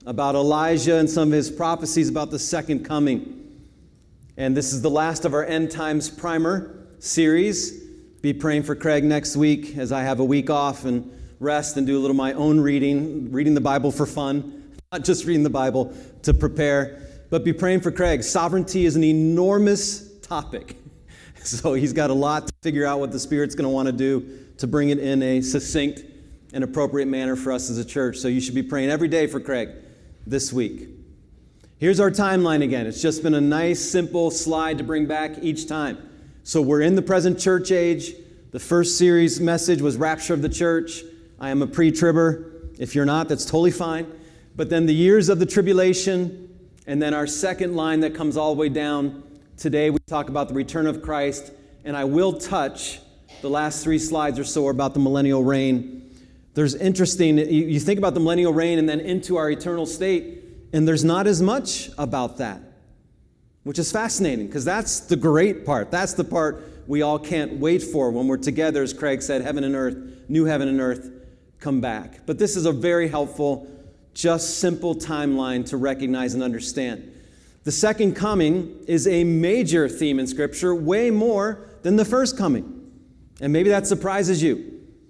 about Elijah and some of his prophecies about the second coming. And this is the last of our End Times Primer series. Be praying for Craig next week as I have a week off and rest and do a little of my own reading the Bible for fun, not just reading the Bible to prepare, but be praying for Craig. Sovereignty is an enormous topic. So he's got a lot to figure out what the Spirit's going to want to do to bring it in a succinct and appropriate manner for us as a church. So you should be praying every day for Craig this week. Here's our timeline again. It's just been a nice, simple slide to bring back each time. So we're in the present church age. The first series message was Rapture of the Church. I am a pre-tribber. If you're not, that's totally fine. But then the years of the tribulation, and then our second line that comes all the way down. Today we talk about the return of Christ, and I will touch the last 3 slides or so about the millennial reign. There's interesting, you think about the millennial reign and then into our eternal state, and there's not as much about that, which is fascinating because that's the great part. That's the part we all can't wait for when we're together, as Craig said, heaven and earth, new heaven and earth come back. But this is a very helpful, just simple timeline to recognize and understand. The second coming is a major theme in Scripture, way more than the first coming. And maybe that surprises you.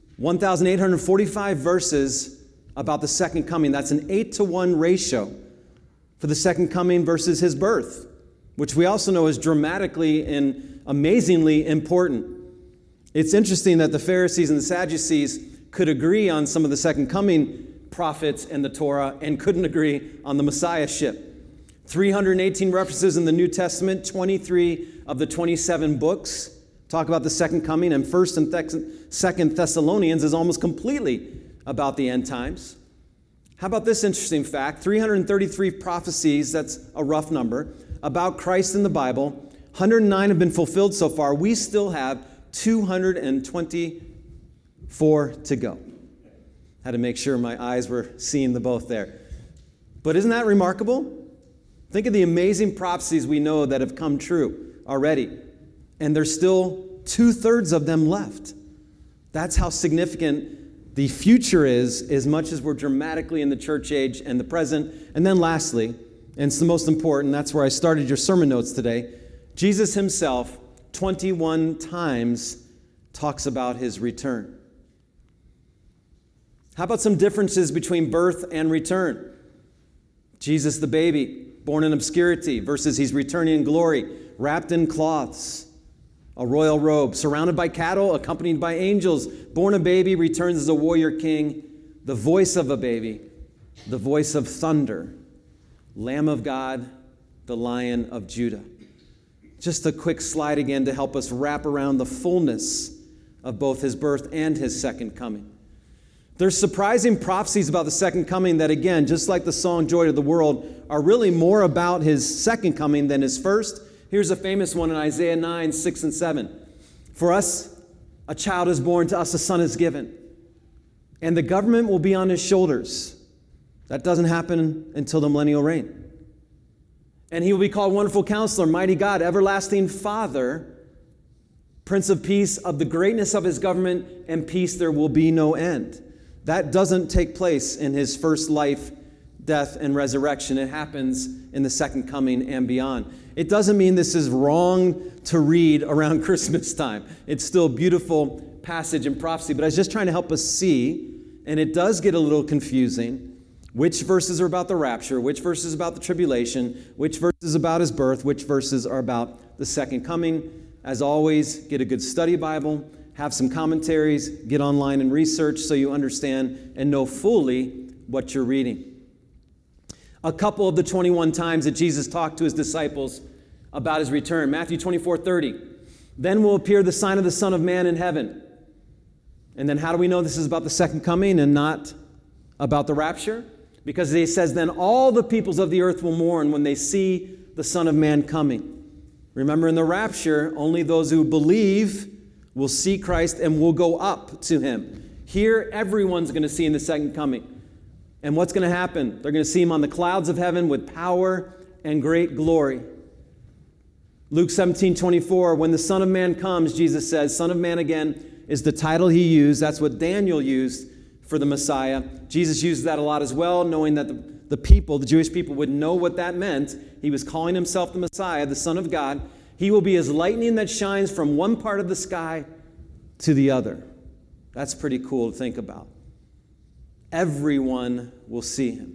1,845 verses about the second coming. That's an 8-to-1 ratio for the second coming versus his birth, which we also know is dramatically and amazingly important. It's interesting that the Pharisees and the Sadducees could agree on some of the second coming prophets and the Torah and couldn't agree on the Messiahship. 318 references in the New Testament, 23 of the 27 books talk about the second coming, and 1st and 2nd Thessalonians is almost completely about the end times. How about this interesting fact? 333 prophecies, that's a rough number, about Christ in the Bible. 109 have been fulfilled so far. We still have 224 to go. Had to make sure my eyes were seeing the both there. But isn't that remarkable? Think of the amazing prophecies we know that have come true already. And there's still 2/3 of them left. That's how significant the future is, as much as we're dramatically in the church age and the present. And then lastly, and it's the most important, that's where I started your sermon notes today, Jesus himself 21 times talks about his return. How about some differences between birth and return? Jesus the baby, born in obscurity, versus he's returning in glory, wrapped in cloths, a royal robe, surrounded by cattle, accompanied by angels, born a baby, returns as a warrior king, the voice of a baby, the voice of thunder, Lamb of God, the Lion of Judah. Just a quick slide again to help us wrap around the fullness of both his birth and his second coming. There's surprising prophecies about the second coming that, again, just like the song Joy to the World, are really more about his second coming than his first. Here's a famous one in Isaiah 9, 6 and 7. For us, a child is born, to us a son is given, and the government will be on his shoulders. That doesn't happen until the millennial reign. And he will be called Wonderful Counselor, Mighty God, Everlasting Father, Prince of Peace. Of the greatness of his government and peace there will be no end. That doesn't take place in his first life, death, and resurrection. It happens in the second coming and beyond. It doesn't mean this is wrong to read around Christmas time. It's still a beautiful passage and prophecy, but I was just trying to help us see, and it does get a little confusing, which verses are about the rapture, which verses about the tribulation, which verses about his birth, which verses are about the second coming. As always, get a good study Bible, have some commentaries, get online and research so you understand and know fully what you're reading. A couple of the 21 times that Jesus talked to his disciples about his return. Matthew 24:30. Then will appear the sign of the Son of Man in heaven. And then how do we know this is about the second coming and not about the rapture? Because he says, then all the peoples of the earth will mourn when they see the Son of Man coming. Remember, in the rapture, only those who believe will see Christ and will go up to him. Here, everyone's going to see in the second coming. And what's going to happen? They're going to see him on the clouds of heaven with power and great glory. Luke 17:24, when the Son of Man comes, Jesus says, Son of Man again is the title he used. That's what Daniel used for the Messiah. Jesus uses that a lot as well, knowing that the people, the Jewish people, would know what that meant. He was calling himself the Messiah, the Son of God. He will be as lightning that shines from one part of the sky to the other. That's pretty cool to think about. Everyone will see him.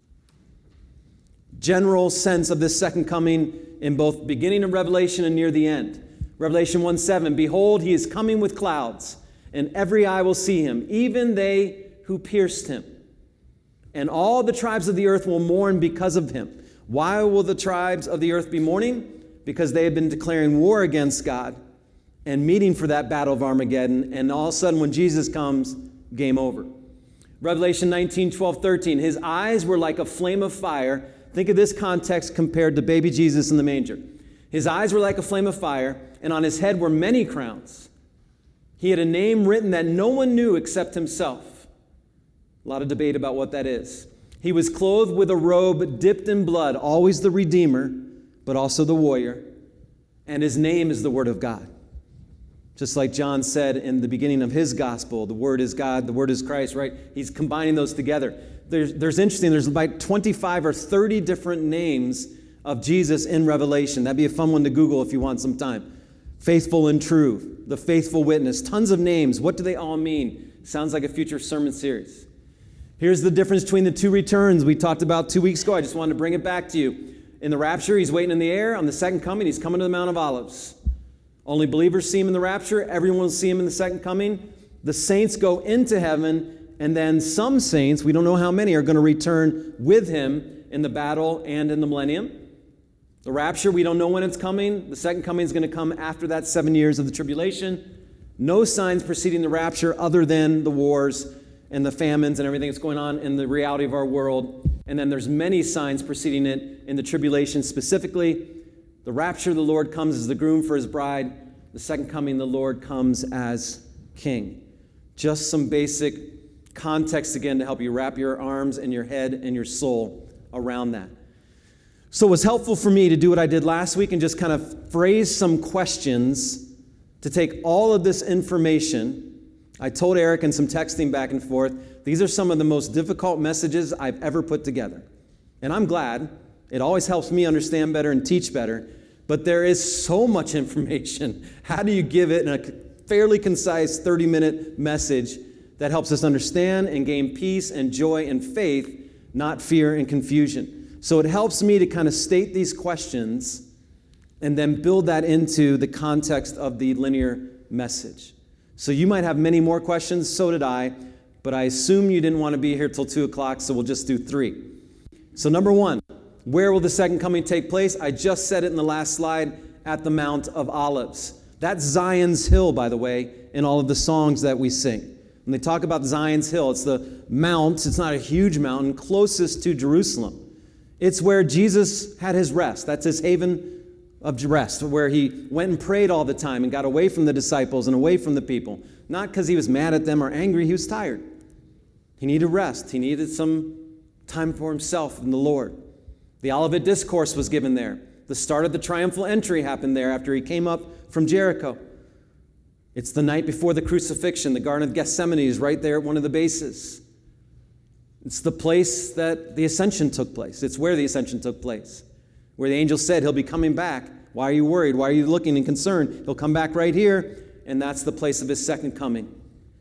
General sense of this second coming in both beginning of Revelation and near the end. Revelation 1:7, behold, he is coming with clouds, and every eye will see him, even they who pierced him. And all the tribes of the earth will mourn because of him. Why will the tribes of the earth be mourning? Because they have been declaring war against God and meeting for that battle of Armageddon. And all of a sudden, when Jesus comes, game over. Revelation 19:12-13, his eyes were like a flame of fire. Think of this context compared to baby Jesus in the manger. His eyes were like a flame of fire, and on his head were many crowns. He had a name written that no one knew except himself. A lot of debate about what that is. He was clothed with a robe dipped in blood, always the Redeemer, but also the warrior. And his name is the Word of God. Just like John said in the beginning of his gospel, the Word is God, the Word is Christ, right? He's combining those together. There's interesting, there's about 25 or 30 different names of Jesus in Revelation. That'd be a fun one to Google if you want some time. Faithful and true, the faithful witness, tons of names. What do they all mean? Sounds like a future sermon series. Here's the difference between the two returns we talked about 2 weeks ago. I just wanted to bring it back to you. In the rapture, he's waiting in the air. On the second coming, he's coming to the Mount of Olives. Only believers see him in the rapture. Everyone will see him in the second coming. The saints go into heaven, and then some saints, we don't know how many, are going to return with him in the battle and in the millennium. The rapture, we don't know when it's coming. The second coming is going to come after that 7 years of the tribulation. No signs preceding the rapture other than the wars and the famines and everything that's going on in the reality of our world. And then there's many signs preceding it in the tribulation specifically. The rapture, the Lord comes as the groom for his bride. The second coming, the Lord comes as king. Just some basic context again to help you wrap your arms and your head and your soul around that. So it was helpful for me to do what I did last week and just kind of phrase some questions to take all of this information. I told Eric in some texting back and forth, these are some of the most difficult messages I've ever put together. And I'm glad. It always helps me understand better and teach better. But there is so much information. How do you give it in a fairly concise 30-minute message that helps us understand and gain peace and joy and faith, not fear and confusion? So it helps me to kind of state these questions and then build that into the context of the linear message. So you might have many more questions, so did I, but I assume you didn't want to be here till 2 o'clock, so we'll just do 3. So number 1, where will the second coming take place? I just said it in the last slide, at the Mount of Olives. That's Zion's Hill, by the way, in all of the songs that we sing. When they talk about Zion's Hill, it's the mount, it's not a huge mountain, closest to Jerusalem. It's where Jesus had his rest. That's his haven of rest, where he went and prayed all the time and got away from the disciples and away from the people. Not because he was mad at them or angry, he was tired. He needed rest. He needed some time for himself and the Lord. The Olivet Discourse was given there. The start of the triumphal entry happened there after he came up from Jericho. It's the night before the crucifixion. The Garden of Gethsemane is right there at one of the bases. It's the place that the ascension took place. It's where the ascension took place. Where the angel said, he'll be coming back. Why are you worried? Why are you looking and concerned? He'll come back right here, and that's the place of his second coming.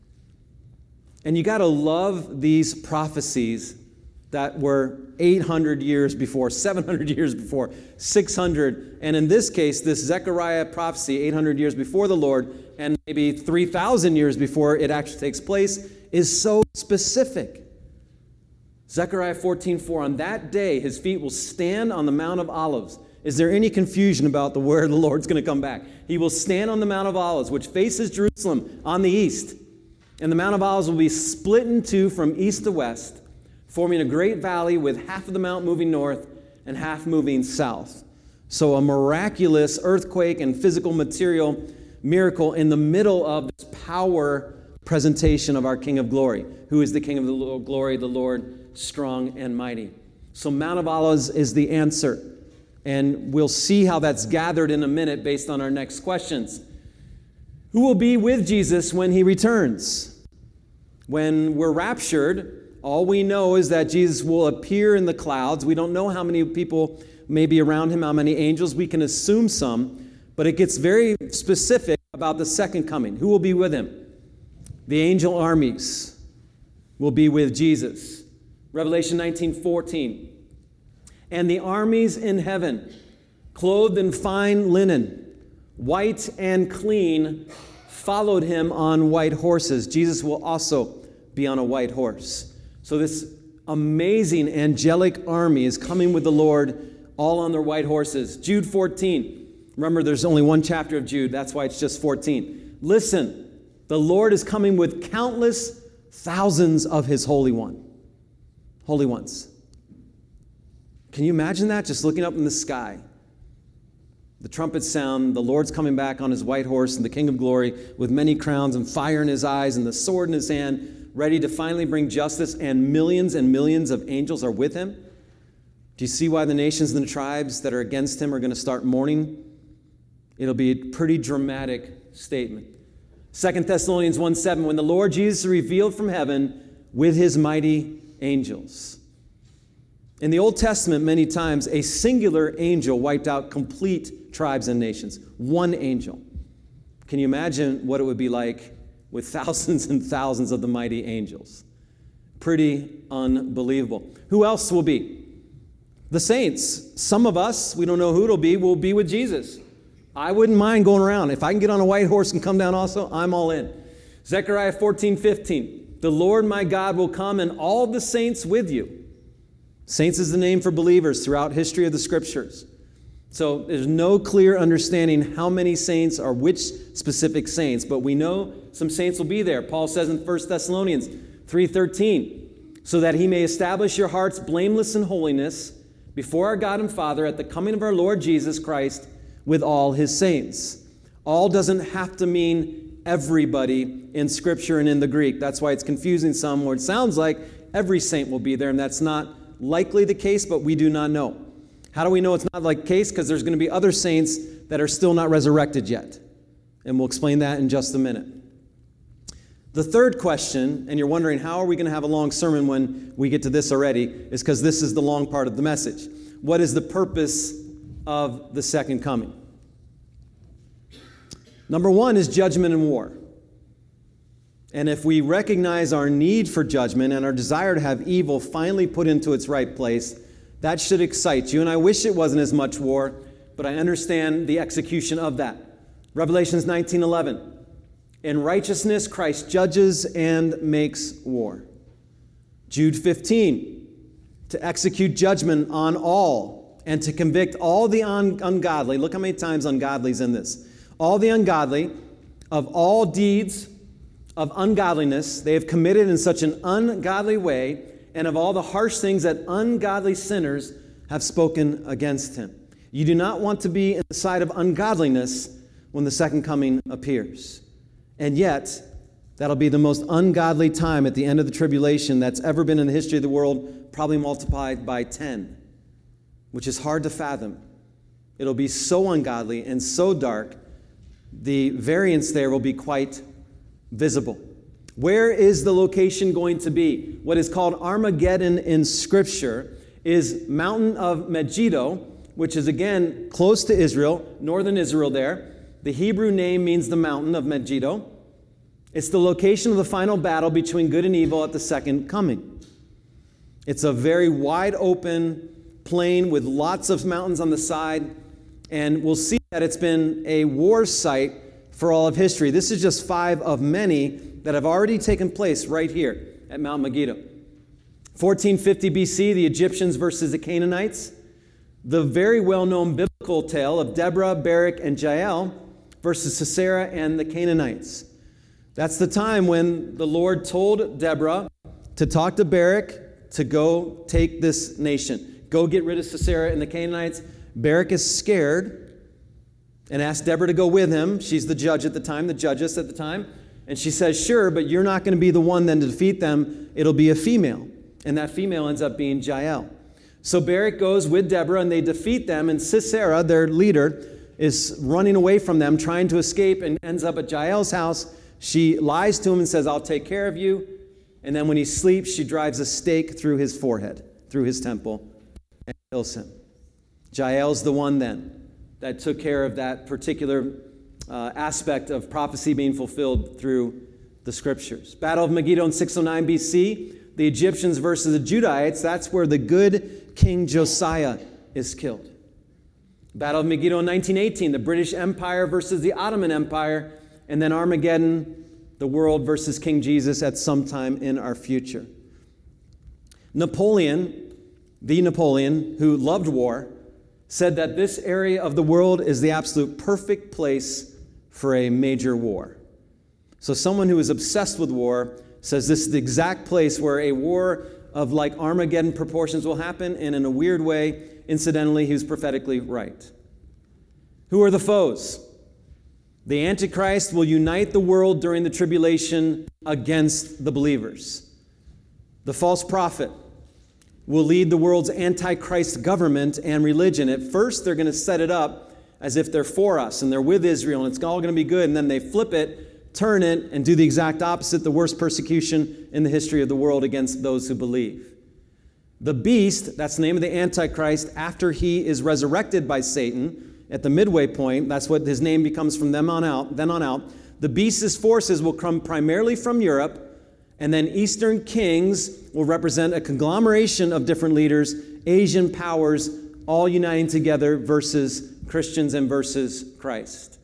And you got to love these prophecies that were 800 years before, 700 years before, 600. And in this case, this Zechariah prophecy, 800 years before the Lord, and maybe 3,000 years before it actually takes place, is so specific. Zechariah 14:4, on that day his feet will stand on the Mount of Olives. Is there any confusion about where the Lord's going to come back? He will stand on the Mount of Olives, which faces Jerusalem on the east. And the Mount of Olives will be split in two from east to west, forming a great valley with half of the mount moving north and half moving south. So a miraculous earthquake and physical material miracle in the middle of this power presentation of our King of Glory, who is the King of the Glory, the Lord strong and mighty. So Mount of Olives is the answer. And we'll see how that's gathered in a minute based on our next questions. Who will be with Jesus when he returns? When we're raptured, All we know is that Jesus will appear in the clouds. We don't know how many people may be around him, how many angels. We can assume some, but it gets very specific about the second coming. Who will be with him? The angel armies will be with Jesus. Revelation 19:14. And the armies in heaven, clothed in fine linen, white and clean, followed him on white horses. Jesus will also be on a white horse. So this amazing angelic army is coming with the Lord, all on their white horses. Jude 14. Remember, there's only one chapter of Jude. That's why it's just 14. Listen, the Lord is coming with countless thousands of his holy ones. Can you imagine that? Just looking up in the sky. The trumpets sound, the Lord's coming back on his white horse and the King of glory with many crowns and fire in his eyes and the sword in his hand, ready to finally bring justice, and millions of angels are with him. Do you see why the nations and the tribes that are against him are going to start mourning? It'll be a pretty dramatic statement. 2 Thessalonians 1:7, when the Lord Jesus is revealed from heaven with his mighty angels. In the Old Testament, many times, a singular angel wiped out complete tribes and nations. One angel. Can you imagine what it would be like with thousands and thousands of the mighty angels? Pretty unbelievable. Who else will be? The saints. Some of us, we don't know who it'll be, will be with Jesus. I wouldn't mind going around. If I can get on a white horse and come down also, I'm all in. Zechariah 14:15. The Lord my God will come and all the saints with you. Saints is the name for believers throughout history of the scriptures. So there's no clear understanding how many saints are which specific saints, but we know some saints will be there. Paul says in 1 Thessalonians 3:13, so that he may establish your hearts blameless in holiness before our God and Father at the coming of our Lord Jesus Christ with all his saints. All doesn't have to mean everybody in Scripture and in the Greek. That's why it's confusing some, where it sounds like every saint will be there, and that's not likely the case, but we do not know. How do we know it's not like the case? Because there's going to be other saints that are still not resurrected yet. And we'll explain that in just a minute. The third question, and you're wondering how are we going to have a long sermon when we get to this already, is because this is the long part of the message. What is the purpose of the second coming? Number one is judgment and war. And if we recognize our need for judgment and our desire to have evil finally put into its right place, that should excite you. And I wish it wasn't as much war, but I understand the execution of that. Revelations 19:11. In righteousness, Christ judges and makes war. Jude 15. To execute judgment on all and to convict all the ungodly. Look how many times ungodly is in this. All the ungodly of all deeds of ungodliness they have committed in such an ungodly way, and of all the harsh things that ungodly sinners have spoken against him. You do not want to be in the side of ungodliness when the second coming appears. And yet, that'll be the most ungodly time at the end of the tribulation that's ever been in the history of the world, probably multiplied by 10, which is hard to fathom. It'll be so ungodly and so dark, the variance there will be quite visible. Where is the location going to be? What is called Armageddon in Scripture is mountain of Megiddo, which is again close to Israel, northern Israel there. The Hebrew name means the mountain of Megiddo. It's the location of the final battle between good and evil at the second coming. It's a very wide open plain with lots of mountains on the side, and we'll see that it's been a war site for all of history. This is just 5 of many that have already taken place right here at Mount Megiddo. 1450 BC, the Egyptians versus the Canaanites. The very well-known biblical tale of Deborah, Barak, and Jael versus Sisera and the Canaanites. That's the time when the Lord told Deborah to talk to Barak to go take this nation. Go get rid of Sisera and the Canaanites. Barak is scared and asks Deborah to go with him. She's the judge at the time, the judgess at the time. And she says, sure, but you're not going to be the one then to defeat them. It'll be a female. And that female ends up being Jael. So Barak goes with Deborah and they defeat them. And Sisera, their leader, is running away from them, trying to escape, and ends up at Jael's house. She lies to him and says, I'll take care of you. And then when he sleeps, she drives a stake through his forehead, through his temple, and kills him. Jael's the one then that took care of that particular aspect of prophecy being fulfilled through the scriptures. Battle of Megiddo in 609 BC, the Egyptians versus the Judahites, that's where the good King Josiah is killed. Battle of Megiddo in 1918, the British Empire versus the Ottoman Empire, and then Armageddon, the world versus King Jesus at some time in our future. Napoleon, who loved war, said that this area of the world is the absolute perfect place for a major war. So someone who is obsessed with war says this is the exact place where a war of like Armageddon proportions will happen, and in a weird way, incidentally, he was prophetically right. Who are the foes? The Antichrist will unite the world during the tribulation against the believers. The false prophet will lead the world's Antichrist government and religion. At first, they're going to set it up as if they're for us and they're with Israel and it's all going to be good, and then they flip it, turn it, and do the exact opposite, the worst persecution in the history of the world against those who believe. The beast, that's the name of the Antichrist, after he is resurrected by Satan at the midway point, that's what his name becomes from then on out. The beast's forces will come primarily from Europe, and then Eastern kings will represent a conglomeration of different leaders, Asian powers, all uniting together versus Christians and versus Christ.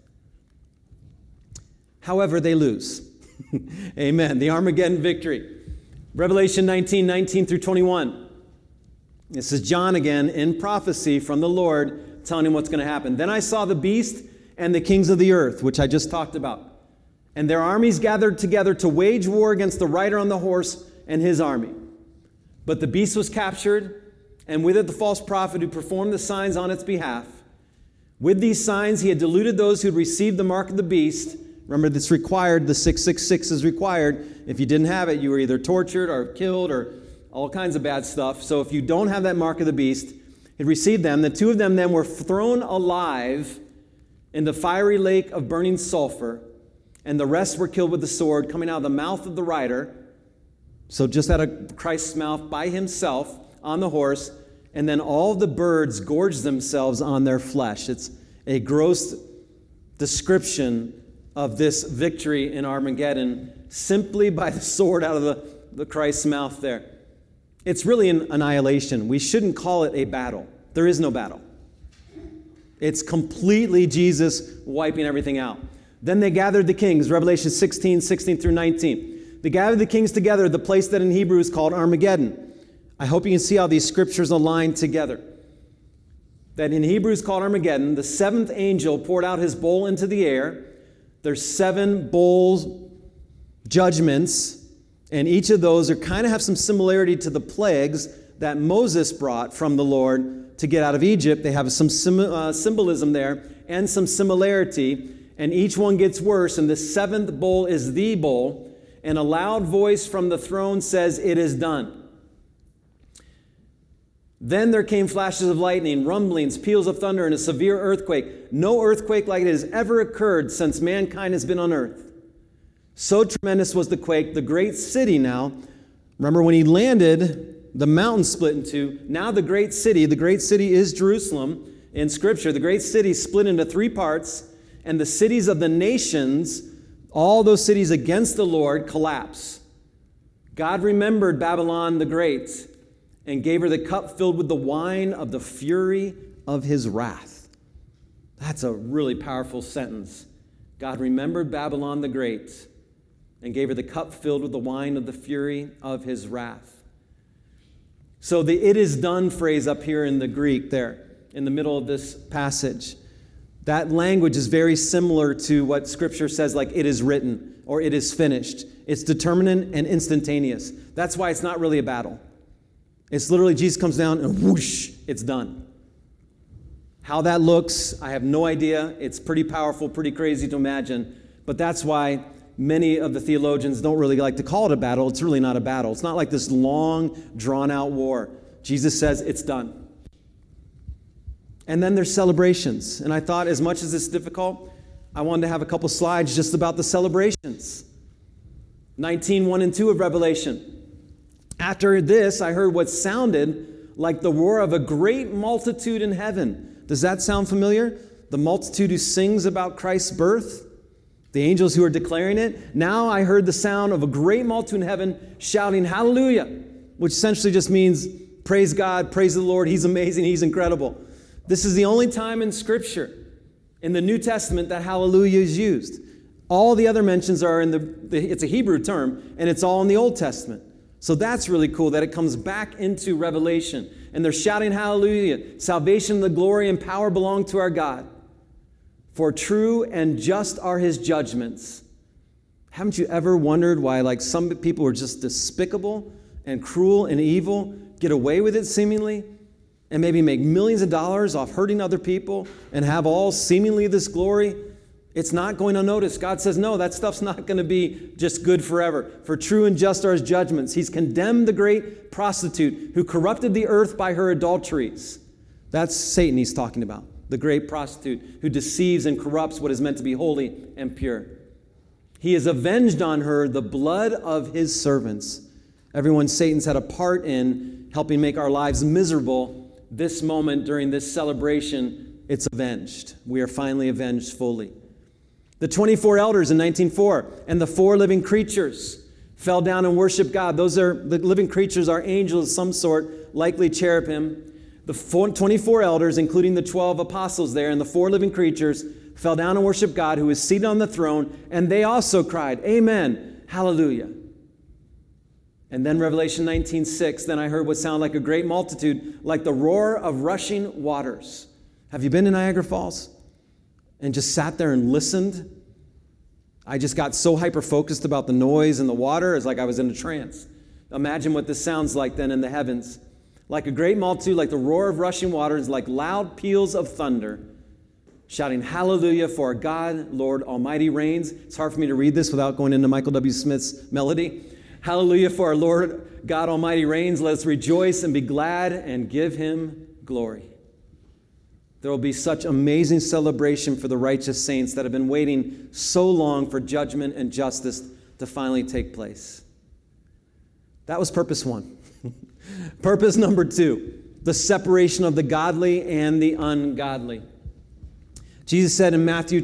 However, they lose. Amen. The Armageddon victory. Revelation 19 through 21. This is John again in prophecy from the Lord telling him what's going to happen. Then I saw the beast and the kings of the earth, which I just talked about, and their armies gathered together to wage war against the rider on the horse and his army. But the beast was captured, and with it the false prophet who performed the signs on its behalf. With these signs he had deluded those who had received the mark of the beast. Remember, this required, the 666 is required. If you didn't have it, you were either tortured or killed or all kinds of bad stuff. So if you don't have that mark of the beast, he received them. The two of them then were thrown alive in the fiery lake of burning sulfur, and the rest were killed with the sword coming out of the mouth of the rider. So just out of Christ's mouth by himself on the horse, and then all the birds gorged themselves on their flesh. It's a gross description of this victory in Armageddon simply by the sword out of the Christ's mouth there. It's really an annihilation. We shouldn't call it a battle. There is no battle. It's completely Jesus wiping everything out. Then they gathered the kings, Revelation 16 through 19. They gathered the kings together at the place that in Hebrew is called Armageddon. I hope you can see how these scriptures align together. That in Hebrew is called Armageddon, the seventh angel poured out his bowl into the air. There's 7 bowls, judgments, and each of those kind of have some similarity to the plagues that Moses brought from the Lord to get out of Egypt. They have some symbolism there and some similarity, and each one gets worse, and the 7th bowl is the bowl, and a loud voice from the throne says, "It is done." Then there came flashes of lightning, rumblings, peals of thunder, and a severe earthquake. No earthquake like it has ever occurred since mankind has been on earth. So tremendous was the quake. The great city now, remember when he landed, the mountain split in two. Now the great city is Jerusalem in Scripture. The great city split into 3 parts, and the cities of the nations, all those cities against the Lord, collapse. God remembered Babylon the Great and gave her the cup filled with the wine of the fury of his wrath. That's a really powerful sentence. God remembered Babylon the Great and gave her the cup filled with the wine of the fury of his wrath. So the "it is done" phrase up here in the Greek there, in the middle of this passage, that language is very similar to what Scripture says, like "it is written" or "it is finished." It's determinate and instantaneous. That's why it's not really a battle. It's literally Jesus comes down and whoosh, it's done. How that looks, I have no idea. It's pretty powerful, pretty crazy to imagine. But that's why many of the theologians don't really like to call it a battle. It's really not a battle. It's not like this long, drawn-out war. Jesus says it's done. And then there's celebrations. And I thought, as much as it's difficult, I wanted to have a couple slides just about the celebrations. 19:1 and 2 of Revelation. After this, I heard what sounded like the roar of a great multitude in heaven. Does that sound familiar? The multitude who sings about Christ's birth? The angels who are declaring it? Now I heard the sound of a great multitude in heaven shouting, hallelujah, which essentially just means praise God, praise the Lord, He's amazing, He's incredible. This is the only time in Scripture, in the New Testament, that hallelujah is used. All the other mentions are in it's a Hebrew term, and it's all in the Old Testament. So that's really cool that it comes back into Revelation. And they're shouting hallelujah. Salvation, the glory, and power belong to our God. For true and just are His judgments. Haven't you ever wondered why some people are just despicable and cruel and evil, get away with it seemingly, and maybe make millions of dollars off hurting other people and have all seemingly this glory? It's not going unnoticed. God says, no, that stuff's not going to be just good forever. For true and just are His judgments. He's condemned the great prostitute who corrupted the earth by her adulteries. That's Satan He's talking about. The great prostitute who deceives and corrupts what is meant to be holy and pure. He has avenged on her the blood of His servants. Everyone Satan's had a part in helping make our lives miserable, this moment during this celebration, it's avenged. We are finally avenged fully. The 24 elders in 19:4 and the 4 living creatures fell down and worshiped God. The living creatures are angels of some sort, likely cherubim. The 24 elders, including the 12 apostles there, and the 4 living creatures fell down and worshiped God who is seated on the throne, and they also cried, Amen, hallelujah. And then Revelation 19:6, then I heard what sounded like a great multitude, like the roar of rushing waters. Have you been to Niagara Falls and just sat there and listened? I just got so hyper-focused about the noise and the water, it's like I was in a trance. Imagine what this sounds like then in the heavens. Like a great multitude, like the roar of rushing waters, like loud peals of thunder, shouting hallelujah, for our God, Lord Almighty reigns. It's hard for me to read this without going into Michael W. Smith's melody. Hallelujah, for our Lord God Almighty reigns. Let us rejoice and be glad and give Him glory. There will be such amazing celebration for the righteous saints that have been waiting so long for judgment and justice to finally take place. That was purpose 1. Purpose number 2, the separation of the godly and the ungodly. Jesus said in Matthew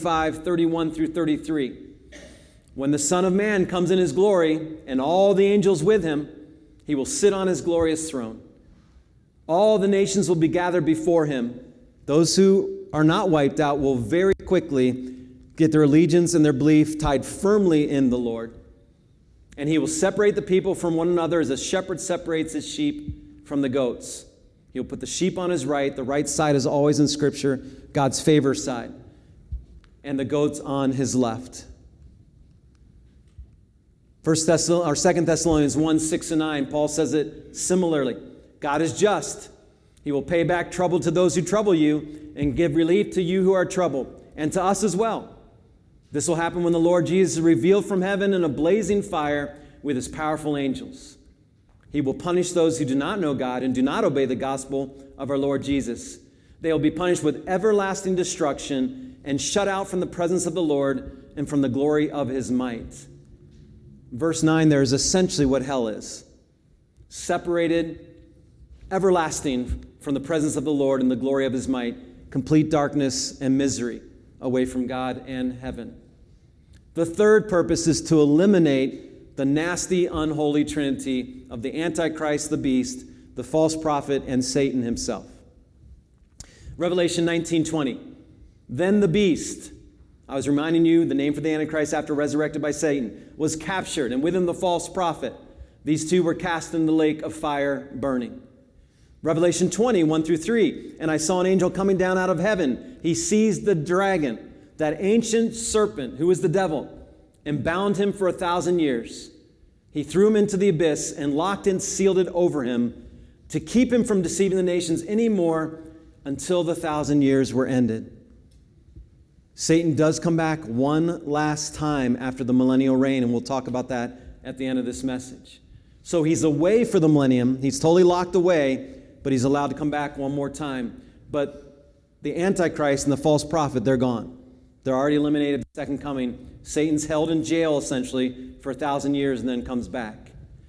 25:31-33, when the Son of Man comes in His glory and all the angels with Him, He will sit on His glorious throne. All the nations will be gathered before Him. Those who are not wiped out will very quickly get their allegiance and their belief tied firmly in the Lord. And He will separate the people from one another as a shepherd separates his sheep from the goats. He'll put the sheep on His right. The right side is always in Scripture God's favor side. And the goats on His left. 2 Thessalonians 1:6-9, Paul says it similarly. God is just. He will pay back trouble to those who trouble you and give relief to you who are troubled, and to us as well. This will happen when the Lord Jesus is revealed from heaven in a blazing fire with His powerful angels. He will punish those who do not know God and do not obey the gospel of our Lord Jesus. They will be punished with everlasting destruction and shut out from the presence of the Lord and from the glory of His might. Verse 9 there is essentially what hell is. Separated, everlasting from the presence of the Lord and the glory of His might. Complete darkness and misery away from God and heaven. The third purpose is to eliminate the nasty, unholy trinity of the Antichrist, the beast, the false prophet, and Satan himself. Revelation 19:20. Then the beast, I was reminding you, the name for the Antichrist after resurrected by Satan, was captured, and with him the false prophet. These two were cast in the lake of fire burning. Revelation 20:1-3. And I saw an angel coming down out of heaven. He seized the dragon, that ancient serpent who is the devil, and bound him for 1,000 years. He threw him into the abyss and locked and sealed it over him to keep him from deceiving the nations anymore until the 1,000 years were ended. Satan does come back one last time after the millennial reign, and we'll talk about that at the end of this message. So he's away for the millennium. He's totally locked away, but he's allowed to come back one more time. But the Antichrist and the false prophet, they're gone. They're already eliminated at the second coming. Satan's held in jail, essentially, for 1,000 years and then comes back.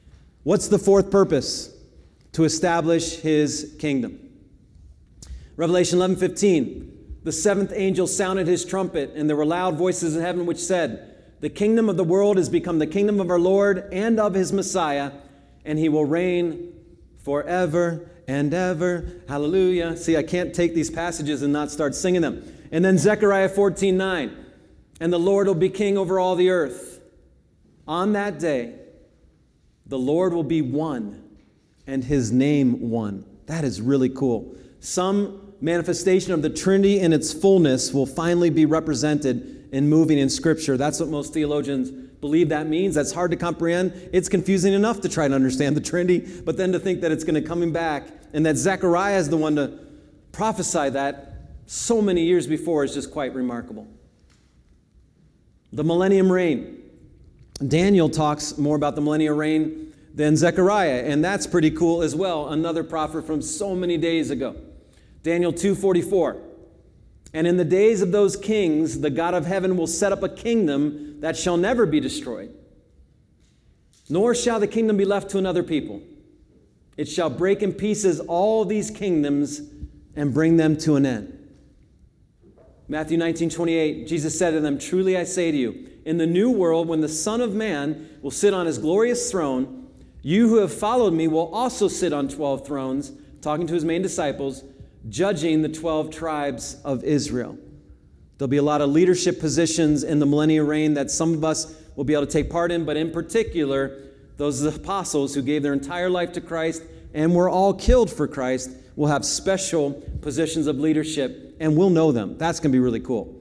What's the fourth purpose? To establish his kingdom. Revelation 11:15. The seventh angel sounded his trumpet, and there were loud voices in heaven which said, "The kingdom of the world has become the kingdom of our Lord and of his Messiah, and he will reign forever and ever." Hallelujah. See, I can't take these passages and not start singing them. And then Zechariah 14:9. And the Lord will be king over all the earth. On that day, the Lord will be one, and his name one. That is really cool. Some manifestation of the Trinity in its fullness will finally be represented in moving in Scripture. That's what most theologians believe that means. That's hard to comprehend. It's confusing enough to try to understand the Trinity, but then to think that it's going to coming back and that Zechariah is the one to prophesy that so many years before is just quite remarkable. The millennium reign. Daniel talks more about the millennial reign than Zechariah, and that's pretty cool as well. Another prophet from so many days ago. Daniel 2:44. And in the days of those kings, the God of heaven will set up a kingdom that shall never be destroyed, nor shall the kingdom be left to another people. It shall break in pieces all these kingdoms and bring them to an end. Matthew 19:28, Jesus said to them, "Truly I say to you, in the new world, when the Son of Man will sit on his glorious throne, you who have followed me will also sit on 12 thrones," talking to his main disciples, judging the 12 tribes of Israel. There'll be a lot of leadership positions in the millennial reign that some of us will be able to take part in, but in particular, those apostles who gave their entire life to Christ and were all killed for Christ will have special positions of leadership, and we'll know them. That's going to be really cool.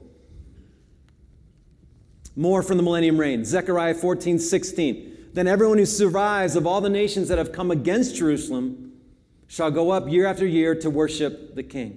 More from the millennium reign. Zechariah 14:16. Then everyone who survives of all the nations that have come against Jerusalem shall go up year after year to worship the King.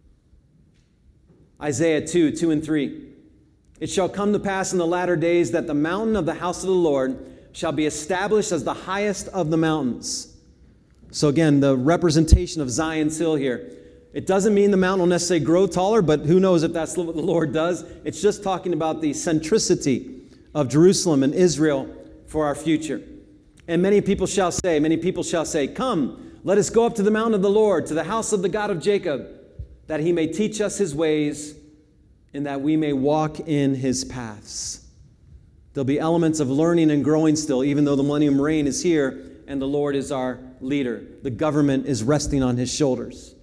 Isaiah 2:2 and 3. It shall come to pass in the latter days that the mountain of the house of the Lord shall be established as the highest of the mountains. So again, the representation of Zion's hill here. It doesn't mean the mountain will necessarily grow taller, but who knows if that's what the Lord does. It's just talking about the centricity of Jerusalem and Israel for our future. And many people shall say, "Come, let us go up to the mountain of the Lord, to the house of the God of Jacob, that he may teach us his ways, and that we may walk in his paths." There'll be elements of learning and growing still, even though the millennium reign is here and the Lord is our leader. The government is resting on his shoulders.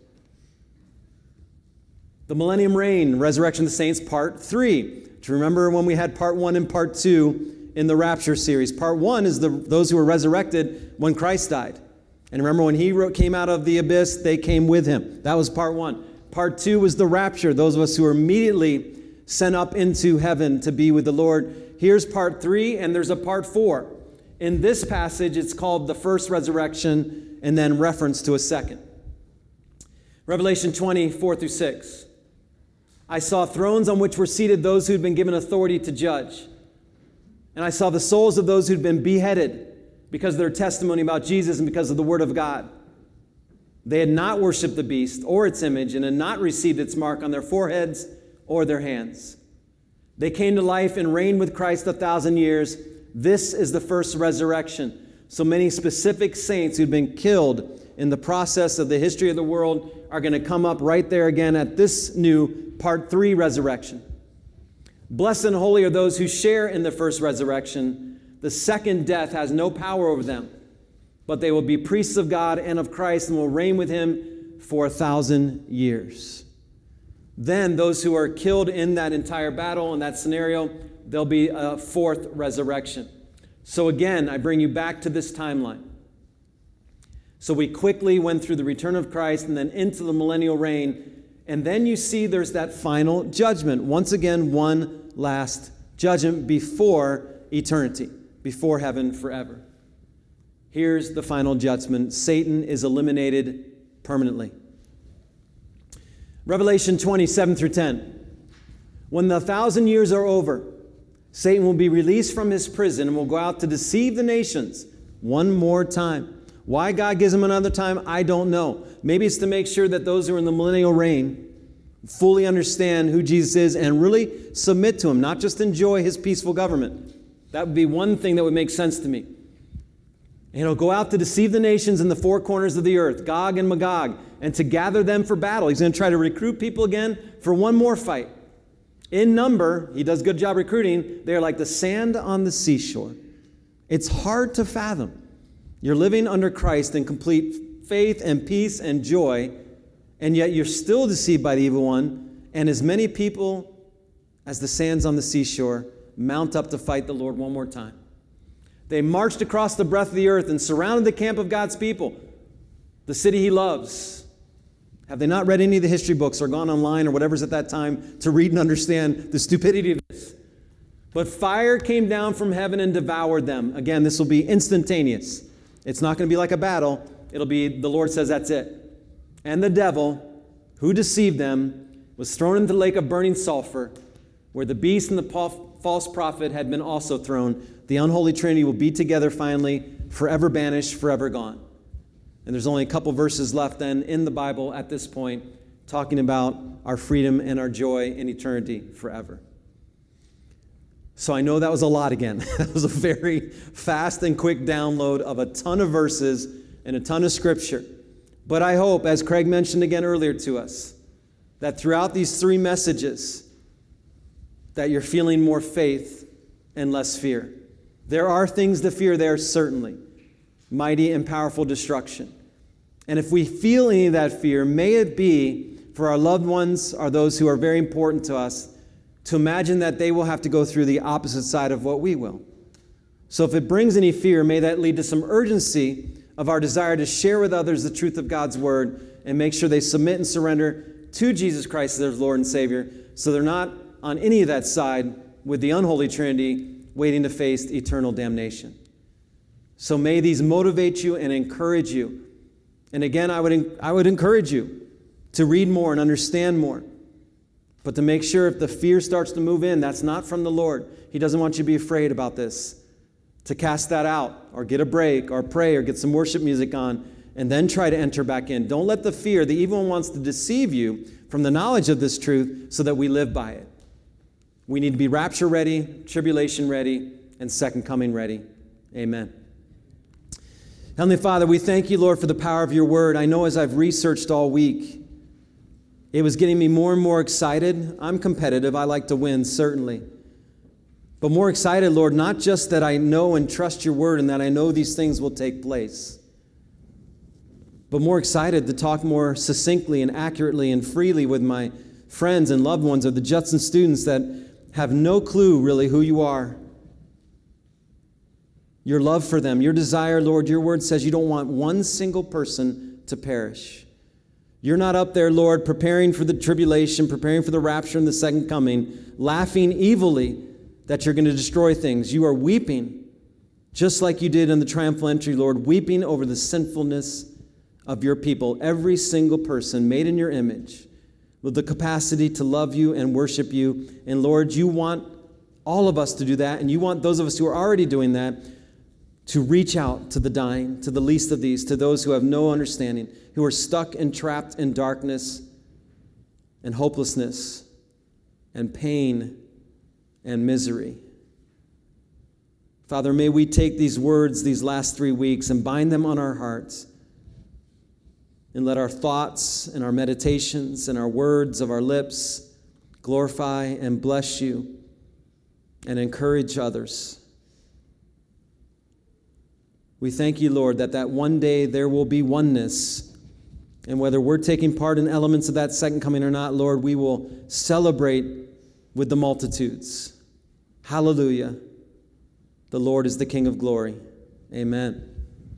The millennium reign, resurrection of the saints, part 3. Do you remember when we had part 1 and part 2 in the rapture series? Part 1 is those who were resurrected when Christ died. And remember, when he came out of the abyss, they came with him. That was part 1. Part 2 was the rapture, those of us who were immediately sent up into heaven to be with the Lord. Here's part 3, and there's a part 4. In this passage, it's called the first resurrection, and then reference to a second. Revelation 20:4-6. I saw thrones on which were seated those who'd been given authority to judge. And I saw the souls of those who'd been beheaded because of their testimony about Jesus and because of the word of God. They had not worshipped the beast or its image and had not received its mark on their foreheads or their hands. They came to life and reigned with Christ 1,000 years. This is the first resurrection. So many specific saints who'd been killed in the process of the history of the world are going to come up right there again at this new part 3 resurrection. Blessed and holy are those who share in the first resurrection. The second death has no power over them, but they will be priests of God and of Christ and will reign with him for 1,000 years. Then those who are killed in that entire battle, in that scenario, there'll be a fourth resurrection. So again, I bring you back to this timeline. So we quickly went through the return of Christ and then into the millennial reign. And then you see there's that final judgment. Once again, one last judgment before eternity, before heaven forever. Here's the final judgment. Satan is eliminated permanently. Revelation 20:7-10. When the 1,000 years are over, Satan will be released from his prison and will go out to deceive the nations one more time. Why God gives him another time, I don't know. Maybe it's to make sure that those who are in the millennial reign fully understand who Jesus is and really submit to him, not just enjoy his peaceful government. That would be one thing that would make sense to me. And he'll go out to deceive the nations in the four corners of the earth, Gog and Magog, and to gather them for battle. He's going to try to recruit people again for one more fight. In number, he does a good job recruiting. They're like the sand on the seashore. It's hard to fathom. You're living under Christ in complete faith and peace and joy, and yet you're still deceived by the evil one, and as many people as the sands on the seashore mount up to fight the Lord one more time. They marched across the breadth of the earth and surrounded the camp of God's people, the city he loves. Have they not read any of the history books or gone online or whatever's at that time to read and understand the stupidity of this? But fire came down from heaven and devoured them. Again, this will be instantaneous. It's not going to be like a battle. It'll be, the Lord says, that's it. And the devil, who deceived them, was thrown into the lake of burning sulfur, where the beast and the false prophet had been also thrown. The unholy trinity will be together finally, forever banished, forever gone. And there's only a couple verses left then in the Bible at this point, talking about our freedom and our joy in eternity forever. So I know that was a lot again. That was a very fast and quick download of a ton of verses and a ton of scripture. But I hope, as Craig mentioned again earlier to us, that throughout these three messages, that you're feeling more faith and less fear. There are things to fear there, certainly. Mighty and powerful destruction. And if we feel any of that fear, may it be for our loved ones or those who are very important to us, to imagine that they will have to go through the opposite side of what we will. So if it brings any fear, may that lead to some urgency of our desire to share with others the truth of God's word and make sure they submit and surrender to Jesus Christ as their Lord and Savior, so they're not on any of that side with the unholy trinity waiting to face eternal damnation. So may these motivate you and encourage you. And again, I would encourage you to read more and understand more. But to make sure if the fear starts to move in, that's not from the Lord. He doesn't want you to be afraid about this. To cast that out, or get a break, or pray, or get some worship music on, and then try to enter back in. Don't let the fear, the evil one wants to deceive you from the knowledge of this truth so that we live by it. We need to be rapture ready, tribulation ready, and second coming ready. Amen. Heavenly Father, we thank you, Lord, for the power of your word. I know as I've researched all week, it was getting me more and more excited. I'm competitive. I like to win, certainly. But more excited, Lord, not just that I know and trust your word and that I know these things will take place, but more excited to talk more succinctly and accurately and freely with my friends and loved ones of the Judson students that have no clue really who you are. Your love for them, your desire, Lord, your word says you don't want one single person to perish. You're not up there, Lord, preparing for the tribulation, preparing for the rapture and the second coming, laughing evilly that you're going to destroy things. You are weeping, just like you did in the triumphal entry, Lord, weeping over the sinfulness of your people. Every single person made in your image with the capacity to love you and worship you. And Lord, you want all of us to do that, and you want those of us who are already doing that to reach out to the dying, to the least of these, to those who have no understanding, who are stuck and trapped in darkness and hopelessness and pain and misery. Father, may we take these words these last 3 weeks and bind them on our hearts, and let our thoughts and our meditations and our words of our lips glorify and bless you and encourage others. We thank you, Lord, that one day there will be oneness. And whether we're taking part in elements of that second coming or not, Lord, we will celebrate with the multitudes. Hallelujah. The Lord is the King of glory. Amen.